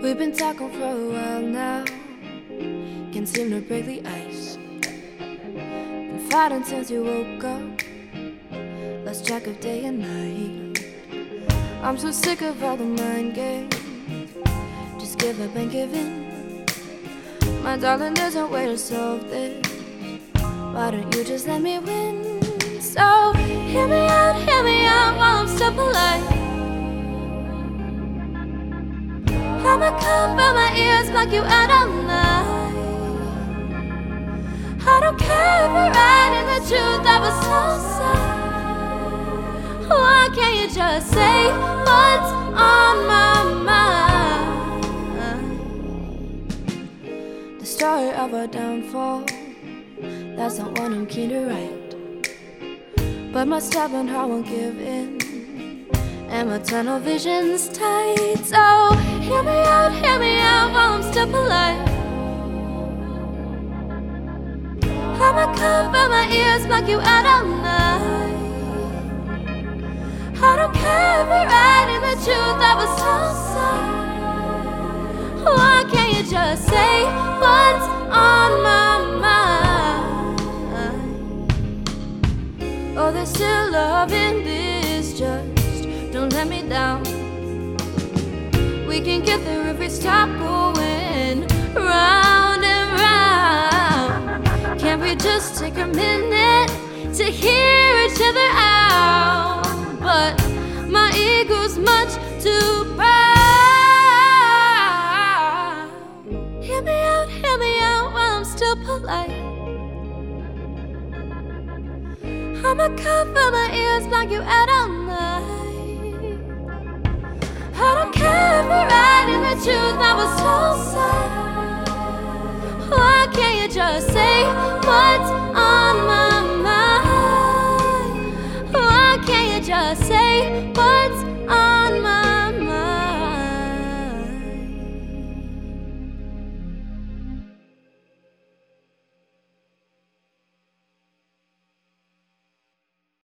We've been talking for a while now, can't seem to break the ice. Been fighting since you woke up, lost track of day and night. I'm so sick of all the mind games, just give up and give in. My darling, there's no way to solve this, why don't you just let me win? So hear me out while I'm still polite. I'ma cover my ears, block you out all night. I don't care if you're right and the truth I was so sad. Why can't you just say what's on my mind? The story of our downfall, that's not one I'm keen to write. But my stubborn heart won't give in, and my tunnel vision's tight. So hear me out while I'm still polite. I'ma cover my ears, block you out all night. I don't care if you're right and the truth I was so sad. Why can't you just say what's on my mind? Oh, there's still love in this, just don't let me down. We can get there if we stop going round and round. Can't we just take a minute to hear each other out? But my ego's much too proud. Hear me out while I'm still polite. I'ma cover my ears, block you out all night. I don't care if you're right and the truth I was so sad.